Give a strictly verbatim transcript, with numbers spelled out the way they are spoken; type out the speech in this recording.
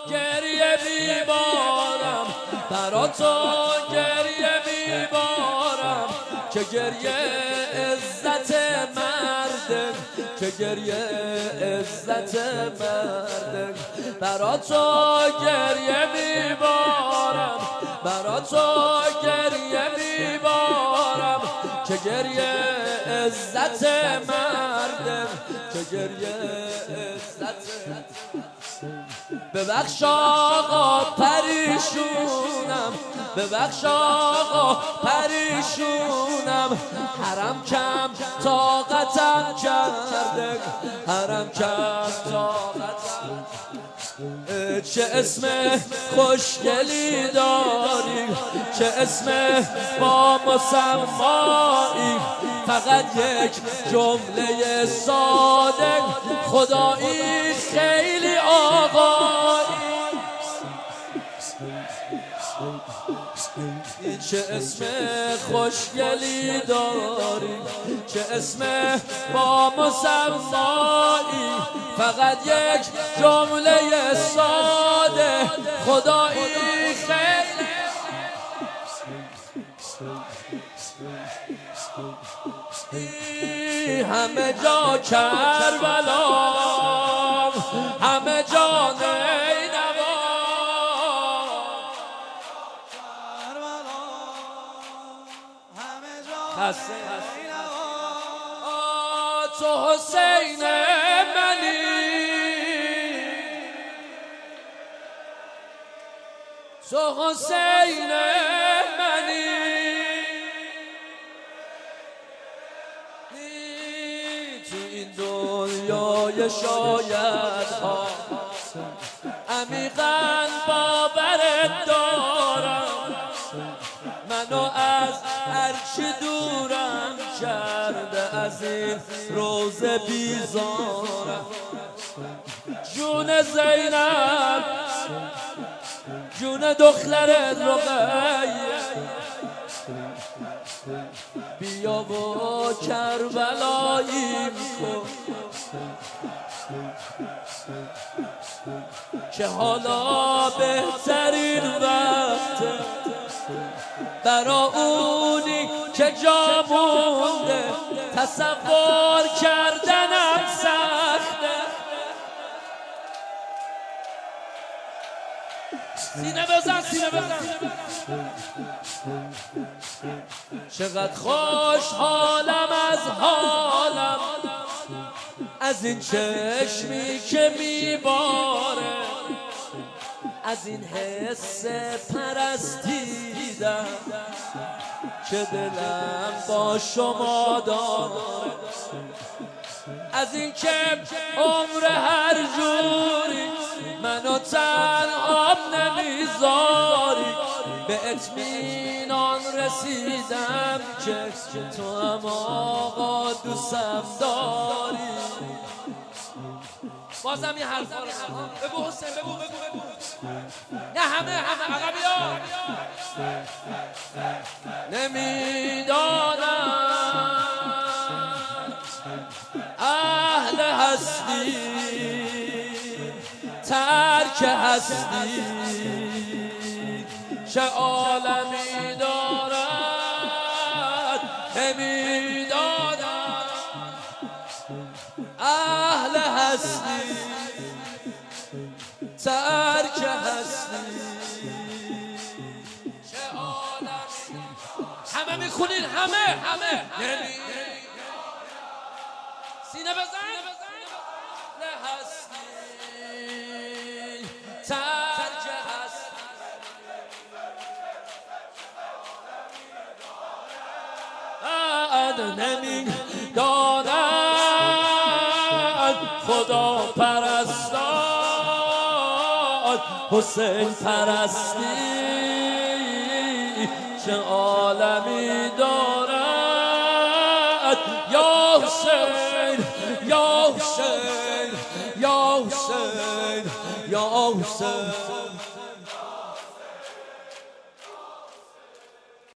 گریه میبارم، برا تو گریه میبارم که گریه عزت مرده، که گریه عزت مرده. برا تو گریه میبارم، برا تو گریه میبارم که گریه عزت مرده، که گریه عزت. ببخش آقا پریشونم، ببخش آقا پریشونم، حرم کم طاقتم کرده، حرم کم طاقتم. چه اسم خوشگلی داری، چه اسم با مسمایی، فقط یک جمله ساده، خدایی خیلی آقایی. چه اسم خوشگلی داری، چه اسم با مسمایی، فقط یک جمله ساده، خدایی خیلی. همه جا کربلا، همه جا نینوا، تو حسین منی، تو حسین منی، تو این دنیای شاید ها عمیقاً باورت دارم، منو از هرچی دورم کرده، از این روزه بیزارم. جون زینب، جون دختر رقیه، بیا و کربلایی کن که حالا بهترین وقته، برا اونی که جا مونده، تصور کردنم سخته. سینه بزن، سینه بزن. چقدر خوشحالم از حالم، از این چشمی که میباره، از این حس پرستیدم که دلم با شما داره، از این که عمر هر جوری منو تنها نمیذاری، به اطمینان رسیدم که تو هم آقا دوستم داری. بازم یه حرف بگو حسین، بگو بگو بگو. نه همه همه عقبی ها. نمیدانم اهل هستی، ترک هستی، چه عالمی دارد. نمیدانم اهل هستی، ترک هستی، چه عالمی. همه میخونید، همه همه. سینه بزن. نه هستی، ترک هستی، نمیداند خدا پرستان، حسین پرستی، چه عالمی دارد. یا حسین، یا حسین، یا حسین، یا حسین.